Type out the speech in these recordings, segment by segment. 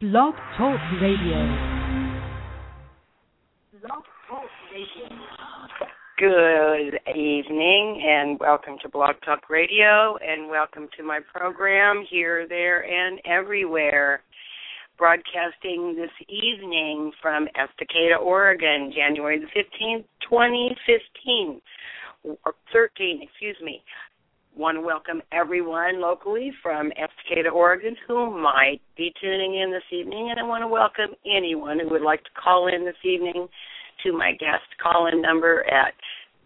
Blog Talk Radio. Good evening and welcome to Blog Talk Radio and welcome to my program Here, There, and Everywhere. Broadcasting this evening from Estacada, Oregon, January the 15th, 2015, or 13, excuse me. Want to welcome everyone locally from Estacada, Oregon who might be tuning in this evening, and I want to welcome anyone who would like to call in this evening to my guest call-in number at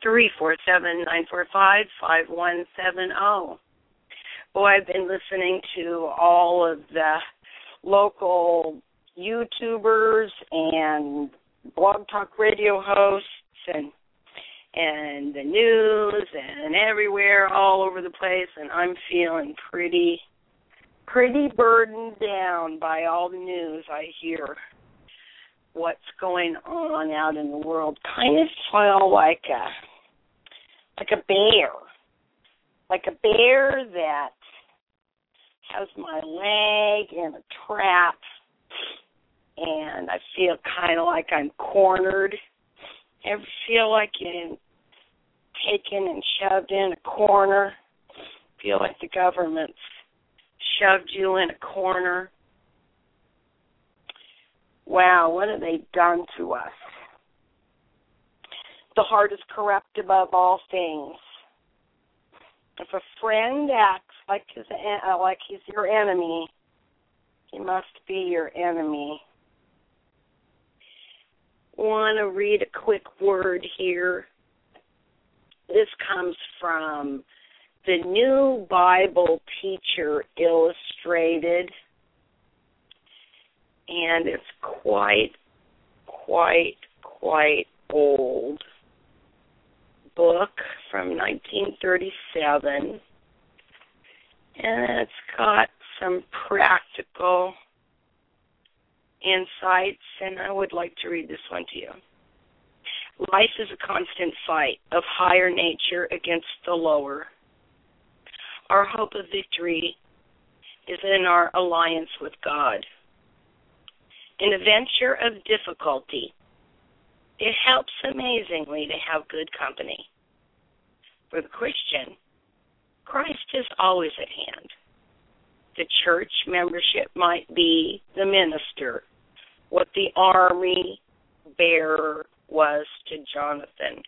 347-945-5170. Boy, I've been listening to all of the local YouTubers and Blog Talk Radio hosts and the news and everywhere, all over the place, and I'm feeling pretty burdened down by all the news I hear. What's going on out in the world? Kind of feel like a bear that has my leg in a trap, and I feel kind of like I'm cornered. Ever feel like you're taken and shoved in a corner? Feel like the government's shoved you in a corner? Wow, what have they done to us? The heart is corrupt above all things. If a friend acts like he's your enemy, he must be your enemy. Want to read a quick word here. This comes from the New Bible Teacher Illustrated, and it's quite old book from 1937, and it's got some practical insights, and I would like to read this one to you. Life is a constant fight of higher nature against the lower. Our hope of victory is in our alliance with God. In a venture of difficulty, it helps amazingly to have good company. For the Christian, Christ is always at hand. The church membership might be the minister, what the army bearer was to Jonathan.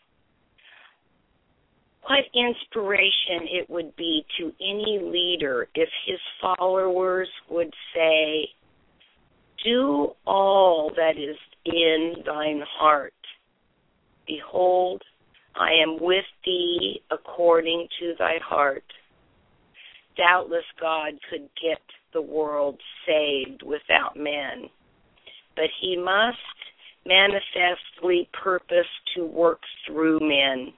What inspiration it would be to any leader if his followers would say, "Do all that is in thine heart. Behold, I am with thee according to thy heart." Doubtless God could get the world saved without men, but he must manifestly purpose to work through men.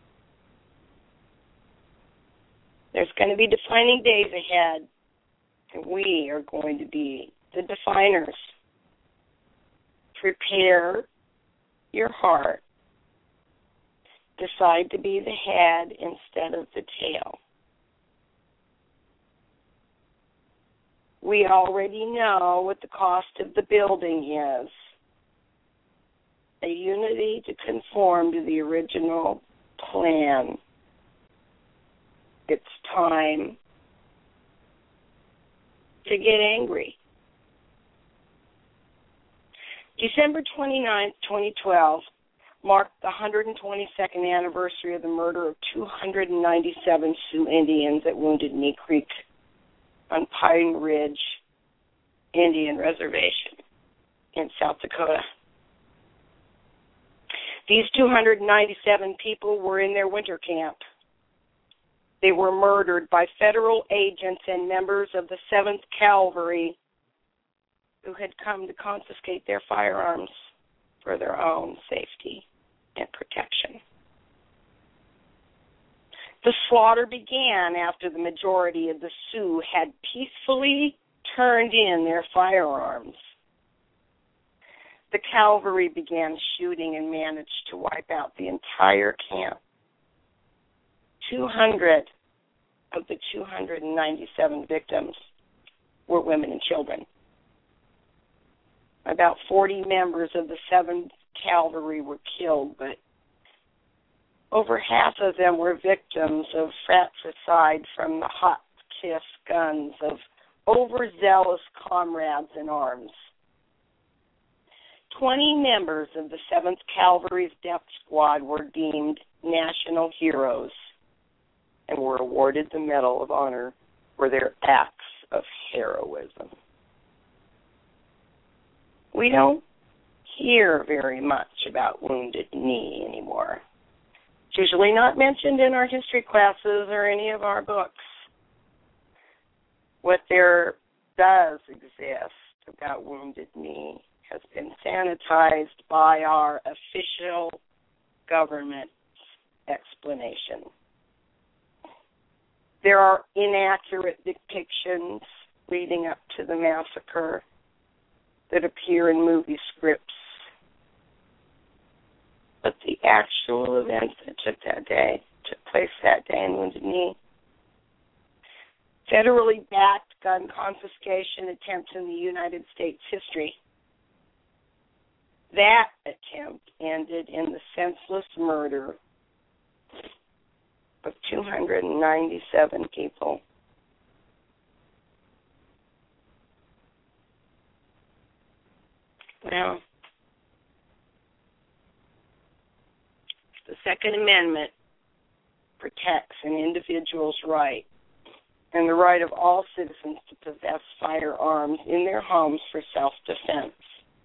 There's going to be defining days ahead, and we are going to be the definers. Prepare your heart. Decide to be the head instead of the tail. We already know what the cost of the building is. A unity to conform to the original plan. It's time to get angry. December 29th, 2012, marked the 122nd anniversary of the murder of 297 Sioux Indians at Wounded Knee Creek on Pine Ridge Indian Reservation in South Dakota. These 297 people were in their winter camp. They were murdered by federal agents and members of the 7th Cavalry who had come to confiscate their firearms for their own safety and protection. The slaughter began after the majority of the Sioux had peacefully turned in their firearms. The cavalry began shooting and managed to wipe out the entire camp. 200 of the 297 victims were women and children. about 40 members of the 7th Cavalry were killed, but over half of them were victims of fratricide from the hot-kiss guns of overzealous comrades in arms. 20 members of the 7th Cavalry's death squad were deemed national heroes and were awarded the Medal of Honor for their acts of heroism. We don't hear very much about Wounded Knee anymore. It's usually not mentioned in our history classes or any of our books. What there does exist about Wounded Knee has been sanitized by our official government explanation. There are inaccurate depictions leading up to the massacre that appear in movie scripts. But the actual events that took place that day in Wounded Knee, federally backed gun confiscation attempts in the United States history, that attempt ended in the senseless murder of 297 people. Well, the Second Amendment protects an individual's right and the right of all citizens to possess firearms in their homes for self-defense.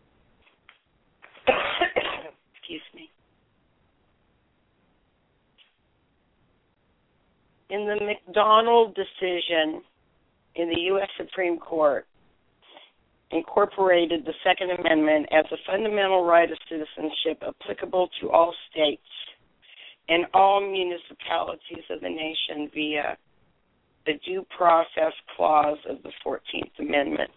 Excuse me. In the McDonald decision in the U.S. Supreme Court, incorporated the Second Amendment as a fundamental right of citizenship applicable to all states and all municipalities of the nation via the Due Process Clause of the 14th Amendment.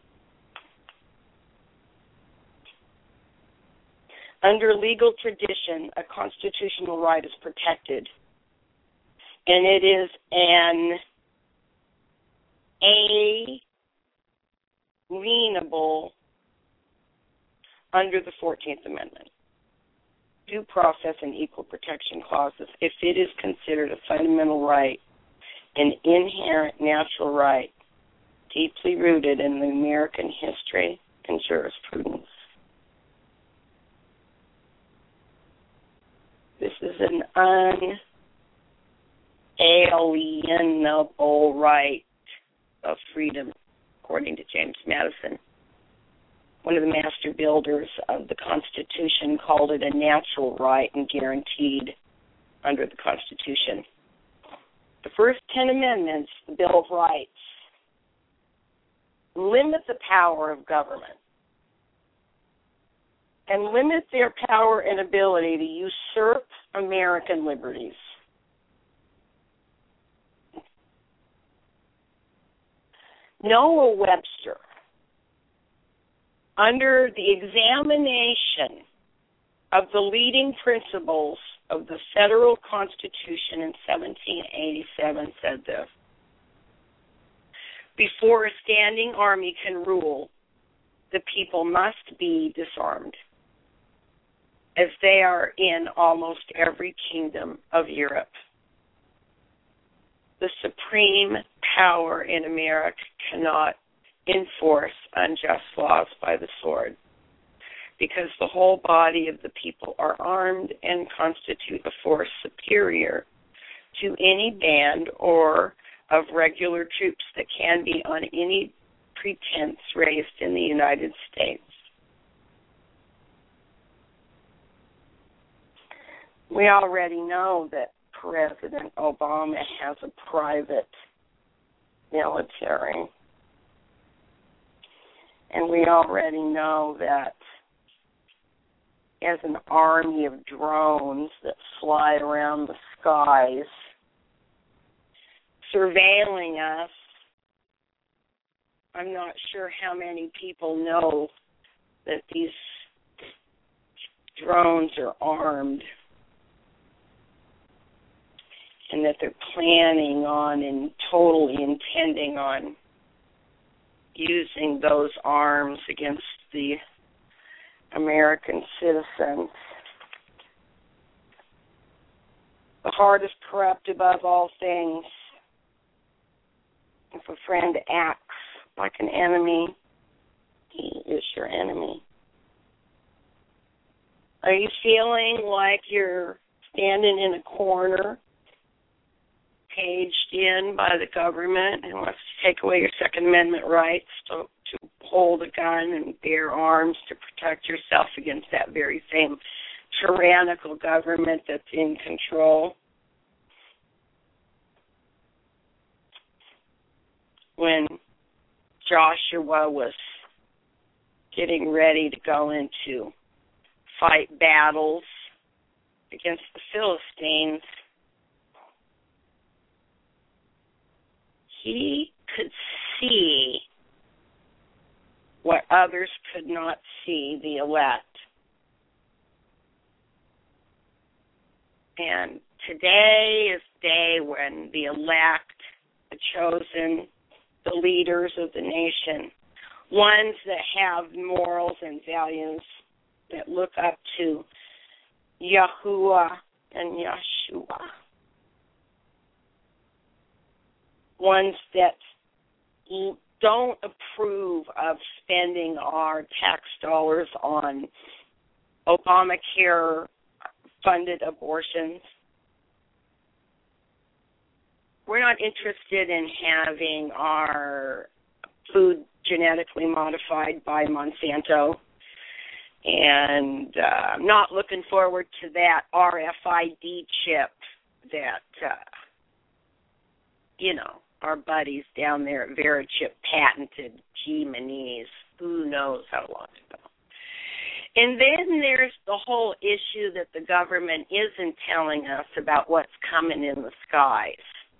Under legal tradition, a constitutional right is protected, and it is an alienable under the 14th Amendment. Due process and equal protection clauses, if it is considered a fundamental right, an inherent natural right, deeply rooted in the American history and jurisprudence. This is an unalienable right of freedom, according to James Madison. One of the master builders of the Constitution called it a natural right and guaranteed under the Constitution. The first 10 amendments, the Bill of Rights, limit the power of government and limit their power and ability to usurp American liberties. Noah Webster, under the examination of the leading principles of the federal Constitution in 1787, said this: before a standing army can rule, the people must be disarmed, as they are in almost every kingdom of Europe. The supreme power in America cannot enforce unjust laws by the sword, because the whole body of the people are armed and constitute a force superior to any band or of regular troops that can be on any pretense raised in the United States. We already know that President Obama has a private military. And we already know that he has an army of drones that fly around the skies, surveilling us. I'm not sure how many people know that these drones are armed and that they're planning on and totally intending on using those arms against the American citizens. The heart is corrupt above all things. If a friend acts like an enemy, he is your enemy. Are you feeling like you're standing in a corner, caged in by the government and wants to take away your Second Amendment rights to hold a gun and bear arms to protect yourself against that very same tyrannical government that's in control? When Joshua was getting ready to go into fight battles against the Philistines, he could see what others could not see, the elect. And today is the day when the elect, the chosen, the leaders of the nation, ones that have morals and values, that look up to Yahuwah and Yeshua, ones that don't approve of spending our tax dollars on Obamacare-funded abortions. We're not interested in having our food genetically modified by Monsanto, and I'm not looking forward to that RFID chip that, our buddies down there at VeriChip patented, G-Manese, who knows how long ago. And then there's the whole issue that the government isn't telling us about what's coming in the skies.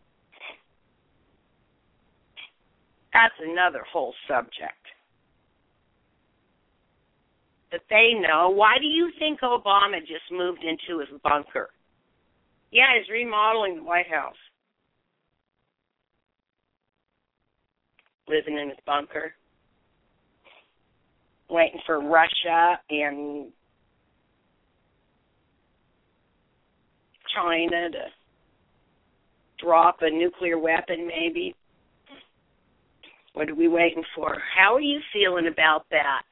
That's another whole subject. That they know. Why do you think Obama just moved into his bunker? Yeah, he's remodeling the White House. Living in his bunker. Waiting for Russia and China to drop a nuclear weapon, maybe. What are we waiting for? How are you feeling about that?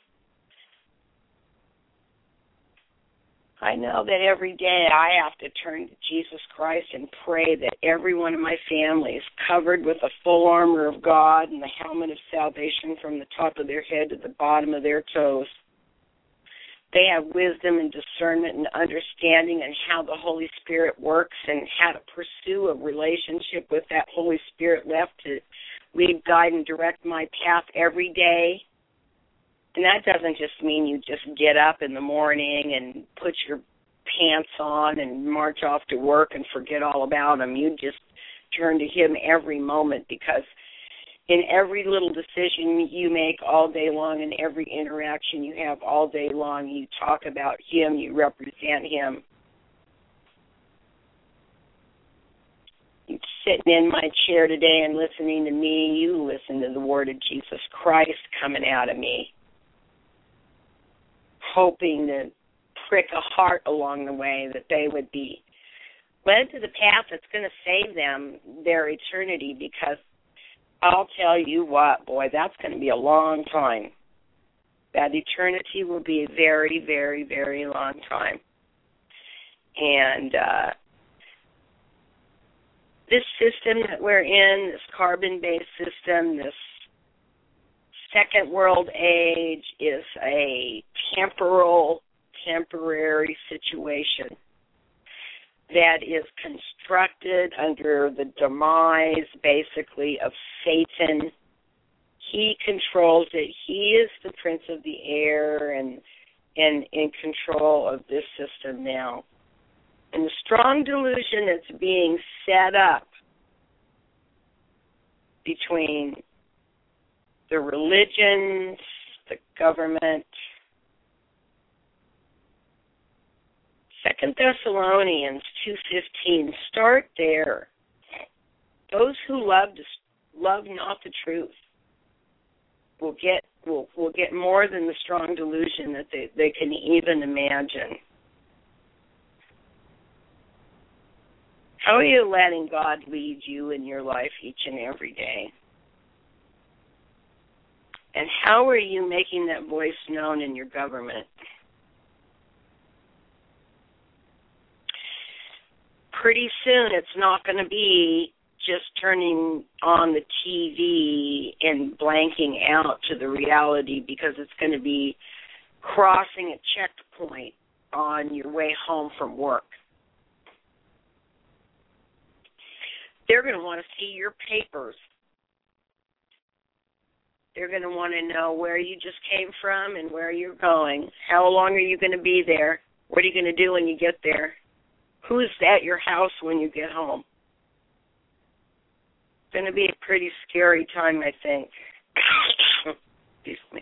I know that every day I have to turn to Jesus Christ and pray that every one of my family is covered with the full armor of God and the helmet of salvation from the top of their head to the bottom of their toes. They have wisdom and discernment and understanding and how the Holy Spirit works and how to pursue a relationship with that Holy Spirit left to lead, guide, and direct my path every day. And that doesn't just mean you just get up in the morning and put your pants on and march off to work and forget all about him. You just turn to him every moment, because in every little decision you make all day long and every interaction you have all day long, you talk about him, you represent him. You sitting in my chair today and listening to me, you listen to the word of Jesus Christ coming out of me, hoping to prick a heart along the way, that they would be led to the path that's going to save them their eternity, because I'll tell you what, boy, that's going to be a long time. That eternity will be a very, very, very long time. And this system that we're in, this carbon-based system, this second world age, is a temporary situation that is constructed under the demise, basically, of Satan. He controls it. He is the prince of the air and in control of this system now. And the strong delusion that's being set up between the religions, the government. 2 Thessalonians 2:15, start there. Those who love not the truth will get will get more than the strong delusion that they can even imagine. How are you letting God lead you in your life each and every day? And how are you making that voice known in your government? Pretty soon it's not going to be just turning on the TV and blanking out to the reality, because it's going to be crossing a checkpoint on your way home from work. They're going to want to see your papers. They're going to want to know where you just came from and where you're going. How long are you going to be there? What are you going to do when you get there? Who's at your house when you get home? It's going to be a pretty scary time, I think. Excuse me.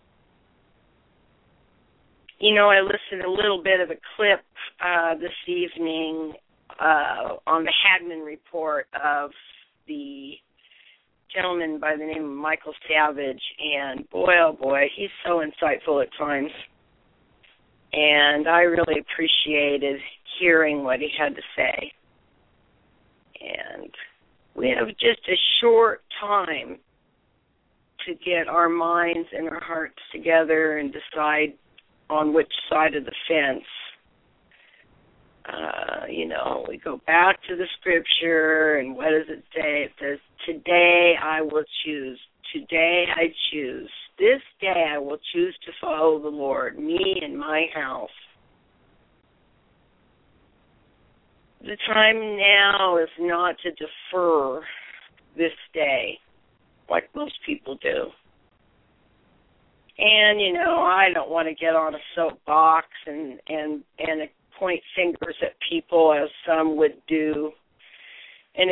You know, I listened to a little bit of a clip this evening on the Hagman report of the gentleman by the name of Michael Savage, and boy, oh boy, he's so insightful at times. And I really appreciated hearing what he had to say. And we have just a short time to get our minds and our hearts together and decide on which side of the fence. We go back to the scripture, and what does it say? It says, today I will choose. Today I choose. This day I will choose to follow the Lord, me and my house. The time now is not to defer this day like most people do. And, I don't want to get on a soapbox and point fingers at people as some would do, and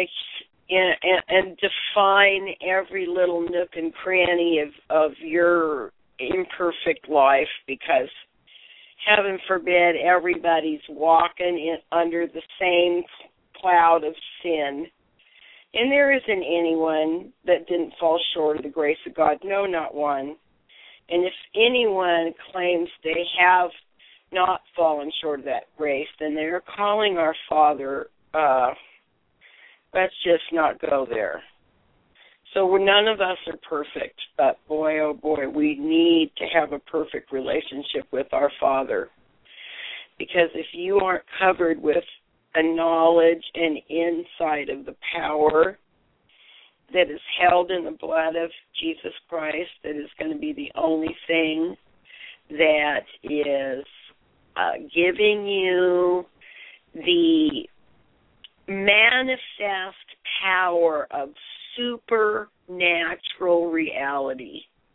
define every little nook and cranny of your imperfect life, because heaven forbid everybody's walking under the same cloud of sin. And there isn't anyone that didn't fall short of the grace of God. No, not one. And if anyone claims they have not fallen short of that grace, then they're calling our Father. Let's just not go there. So none of us are perfect, but boy, oh boy, we need to have a perfect relationship with our Father. Because if you aren't covered with a knowledge and insight of the power that is held in the blood of Jesus Christ, that is going to be the only thing that is giving you the manifest power of supernatural reality.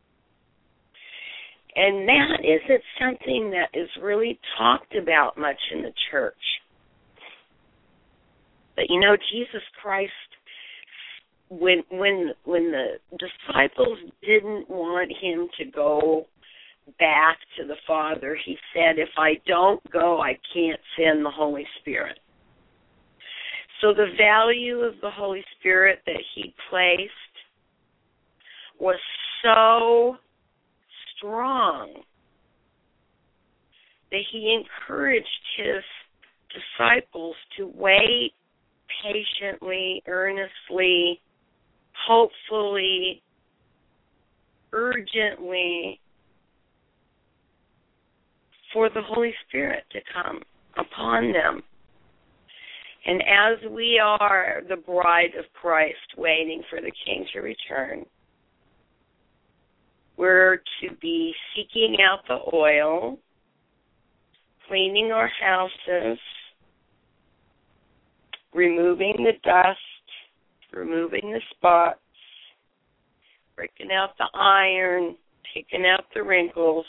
And that isn't something that is really talked about much in the church. But Jesus Christ, when the disciples didn't want him to go back to the Father, he said, if I don't go, I can't send the Holy Spirit. So the value of the Holy Spirit that he placed was so strong that he encouraged his disciples to wait patiently, earnestly, hopefully, urgently for the Holy Spirit to come upon them. And as we are the bride of Christ waiting for the King to return, we're to be seeking out the oil, cleaning our houses, removing the dust, removing the spots, breaking out the iron, taking out the wrinkles,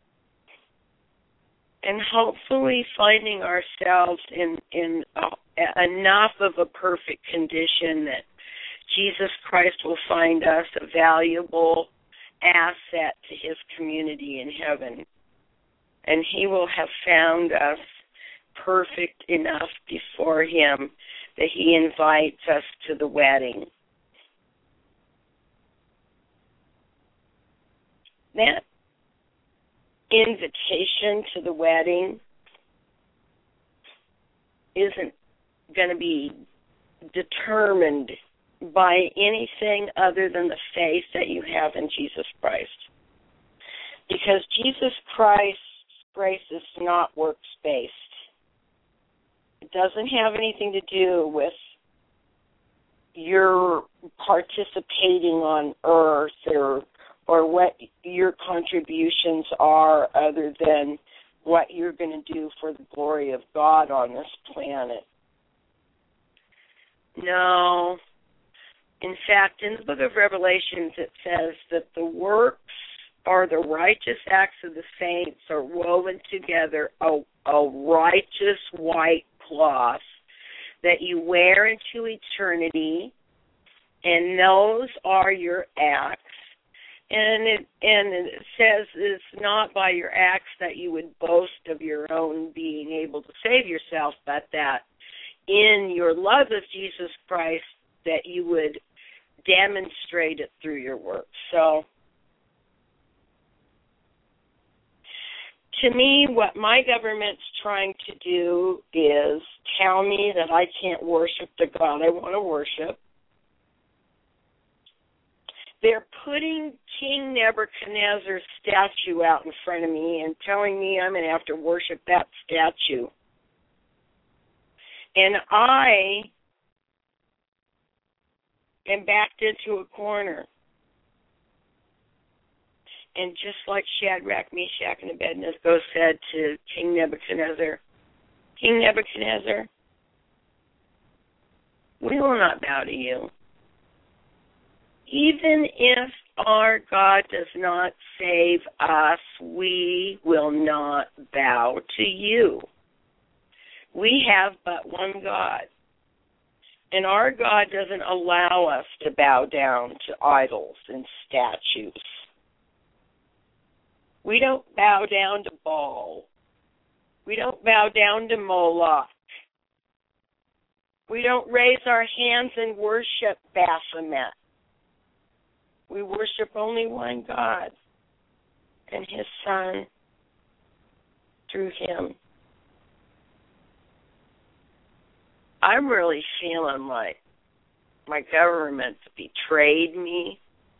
and hopefully finding ourselves in enough of a perfect condition that Jesus Christ will find us a valuable asset to his community in heaven. And he will have found us perfect enough before him that he invites us to the wedding. that invitation to the wedding isn't going to be determined by anything other than the faith that you have in Jesus Christ. Because Jesus Christ's grace is not works-based. It doesn't have anything to do with your participating on earth or what your contributions are other than what you're going to do for the glory of God on this planet. No. In fact, in the book of Revelations, it says that the works or the righteous acts of the saints are woven together, a righteous white cloth that you wear into eternity, and those are your acts. And it says it's not by your acts that you would boast of your own being able to save yourself, but that in your love of Jesus Christ that you would demonstrate it through your works. So, to me, what my government's trying to do is tell me that I can't worship the God I want to worship. They're putting King Nebuchadnezzar's statue out in front of me and telling me I'm going to have to worship that statue. And I am backed into a corner. And just like Shadrach, Meshach, and Abednego said to King Nebuchadnezzar, King Nebuchadnezzar, we will not bow to you. Even if our God does not save us, we will not bow to you. We have but one God. And our God doesn't allow us to bow down to idols and statues. We don't bow down to Baal. We don't bow down to Moloch. We don't raise our hands and worship Baphomet. We worship only one God and His Son through Him. I'm really feeling like my government's betrayed me.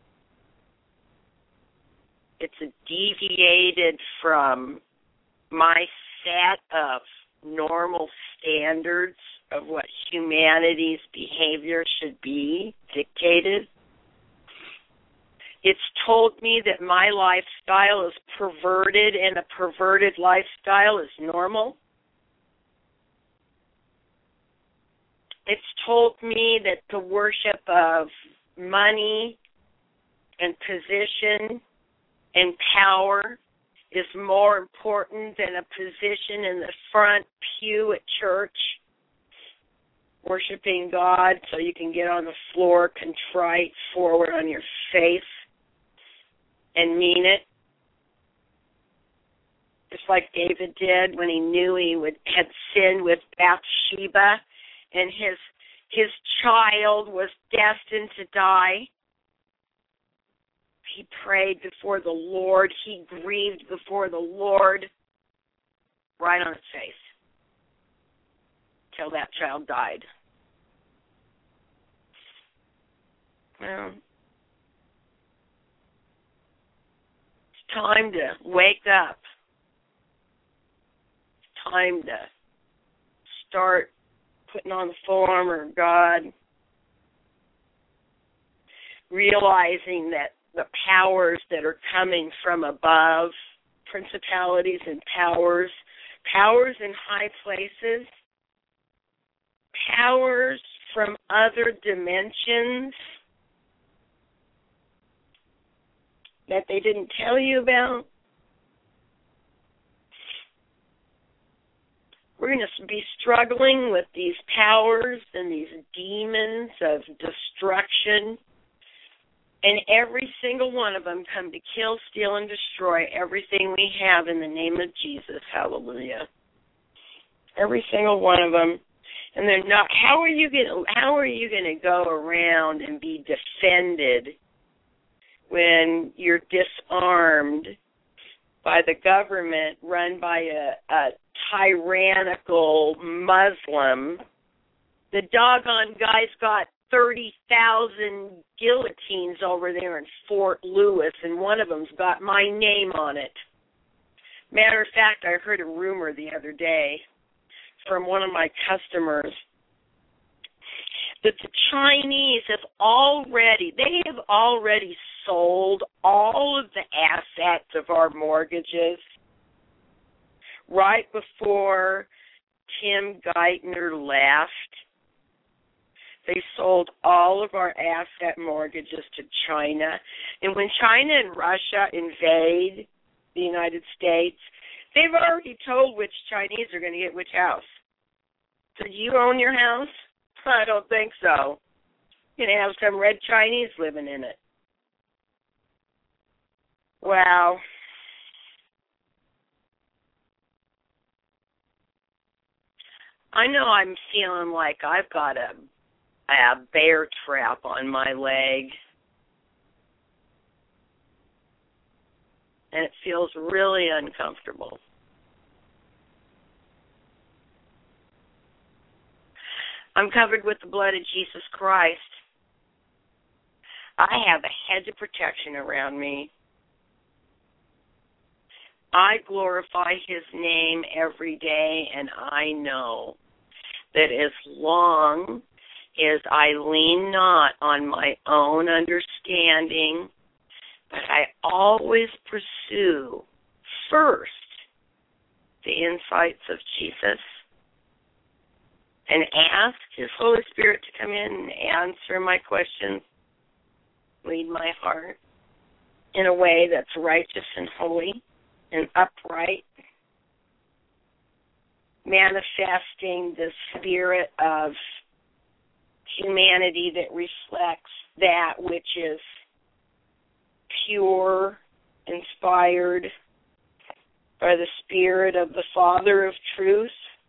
It's deviated from my set of normal standards of what humanity's behavior should be dictated. It's told me that my lifestyle is perverted and a perverted lifestyle is normal. It's told me that the worship of money and position and power is more important than a position in the front pew at church, worshiping God so you can get on the floor contrite forward on your face and mean it. Just like David did when he knew he had sinned with Bathsheba and his child was destined to die. He prayed before the Lord. He grieved before the Lord right on his face till that child died. Well, it's time to wake up. It's time to start putting on the full armor of God, realizing that the powers that are coming from above, principalities and powers in high places, powers from other dimensions that they didn't tell you about. We're going to be struggling with these powers and these demons of destruction. And every single one of them come to kill, steal, and destroy everything we have in the name of Jesus. Hallelujah. Every single one of them. And they're not. How are you going to go around and be defended when you're disarmed by the government run by a tyrannical Muslim. The doggone guy's got 30,000 guillotines over there in Fort Lewis, and one of them's got my name on it. Matter of fact, I heard a rumor the other day from one of my customers that the Chinese have already sold all of the assets of our mortgages right before Tim Geithner left. They sold all of our asset mortgages to China. And when China and Russia invade the United States, they've already told which Chinese are going to get which house. So do you own your house? I don't think so. You're going to have some red Chinese living in it. Wow. I know I'm feeling like I've got a bear trap on my leg. And it feels really uncomfortable. I'm covered with the blood of Jesus Christ. I have a hedge of protection around me. I glorify His name every day, and I know that as long as I lean not on my own understanding, but I always pursue first the insights of Jesus and ask His Holy Spirit to come in and answer my questions, lead my heart in a way that's righteous and holy and upright, manifesting the spirit of humanity that reflects that which is pure, inspired by the Spirit of the Father of truth.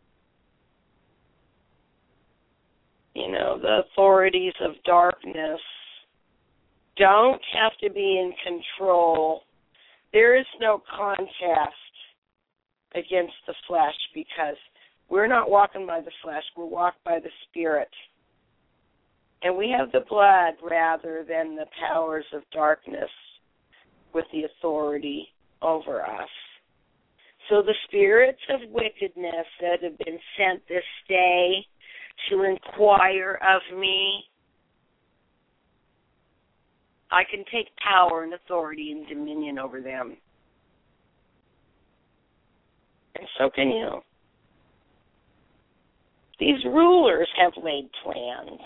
You know, the authorities of darkness don't have to be in control. There is no contest against the flesh because we're not walking by the flesh, we're walked by the Spirit. And we have the blood rather than the powers of darkness with the authority over us. So the spirits of wickedness that have been sent this day to inquire of me, I can take power and authority and dominion over them. And so can you. These rulers have laid plans.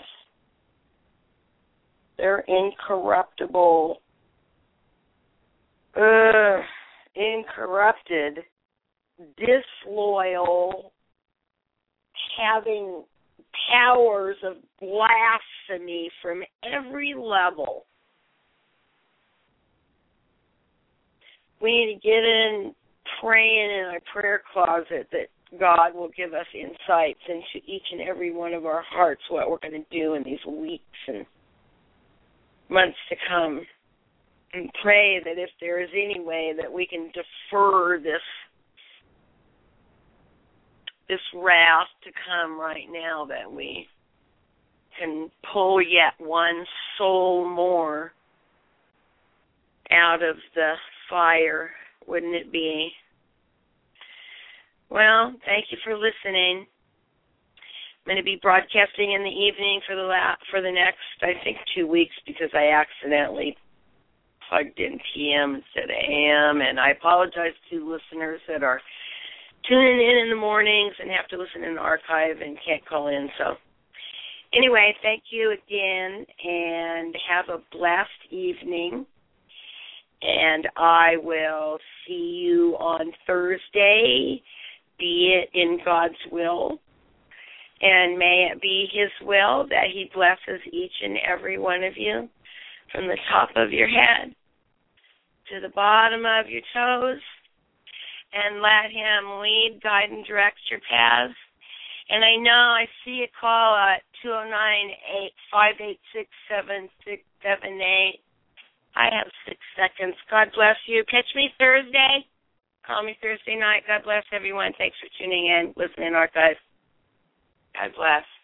They're incorruptible, incorrupted, disloyal, having powers of blasphemy from every level. We need to get in praying in our prayer closet that God will give us insights into each and every one of our hearts, what we're going to do in these weeks and months to come. And pray that if there is any way that we can defer this wrath to come right now, that we can pull yet one soul more out of the fire, wouldn't it be? Well, thank you for listening. I'm going to be broadcasting in the evening for the next, I think, 2 weeks because I accidentally plugged in PM instead of AM, and I apologize to listeners that are tuning in the mornings and have to listen in the archive and can't call in. So anyway, thank you again, and have a blessed evening. And I will see you on Thursday, be it in God's will. And may it be His will that He blesses each and every one of you from the top of your head to the bottom of your toes. And let Him lead, guide, and direct your paths. And I know I see a call at 209-586-7678. I have 6 seconds. God bless you. Catch me Thursday. Call me Thursday night. God bless everyone. Thanks for tuning in. Listen in, archive. God bless.